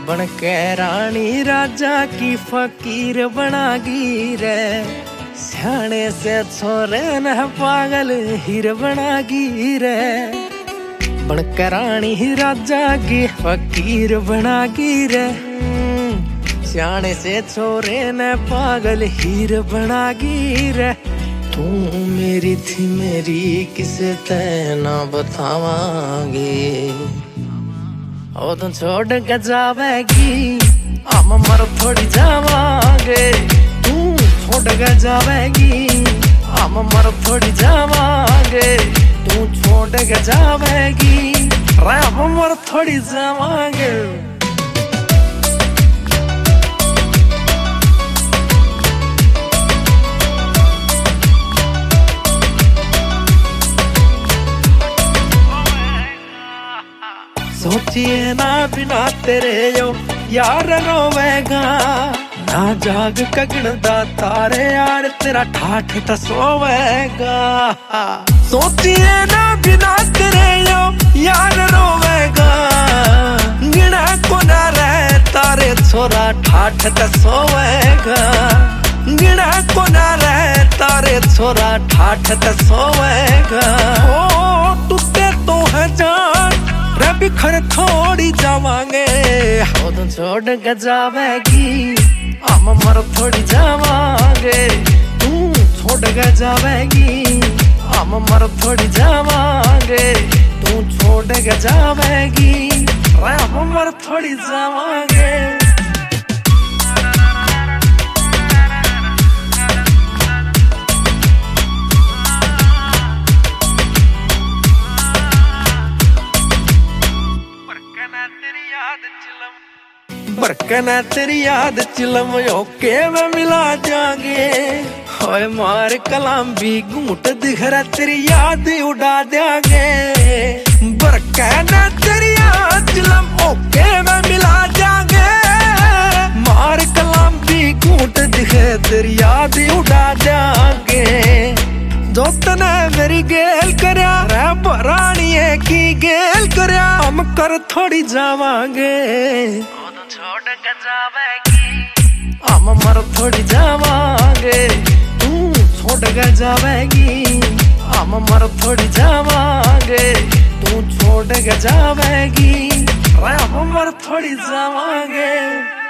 बनके रानी राजा की फकीर बनागी रे, सियाने से छोरे न पागल हीर बनागी रे। बनके रानी राजा की फकीर बनागी रे, सियाने से छोरे न पागल हीर बनागी रे। तू मेरी थी मेरी किसे ना बतावांगे, ओ तुम छोड़ के जावेगी हम मर थोड़ी जावांगे। तू छोड़ के जावेगी हम मर थोड़ी जावांगे, तू छोड़ के जावेगी हम मर थोड़ी जावांगे। सोचिए ना बिना तेरे यो यार रोवेगा, ना जाग कगड़दा तारे यार तेरा ठाठ तो सोवेगा। सोचिए ना बिना तेरे यो यार रोवेगा, गिना को ना रहे तारे छोरा ठाठ तो सोवेगा। गिना को ना रहे तारे छोरा ठाठ तो सोवेगा। ओ टूटे तो है जान बिखर थोड़ी जावांगे, ओ तुम छोड़ के जावेगी हम मर थोड़ी जावांगे। तू छोड़ के जावेगी हम मर थोड़ी जावांगे, तू छोड़ के जावेगी हम मर थोड़ी जावांगे। बरकना तेरी याद चिलम ओके में मिला जाएंगे, होए मार कलाम भी घूट दिखरा तेरी याद उड़ा देंगे। बरकना तेरी याद चिलम ओके में मिला जाएंगे, मार कलाम भी घूट दिखे तेरी याद उड़ा देंगे। जो तने मेरी गेल करया रे बरानिए की गेल करया हम कर थोड़ी जावांगे, छोड़ के जावेगी हम मर थोड़ी जावांगे। तू छोड़ के जावेगी हम मर थोड़ी जावांगे, तू छोड़ के जावेगी हम मर थोड़ी जावांगे।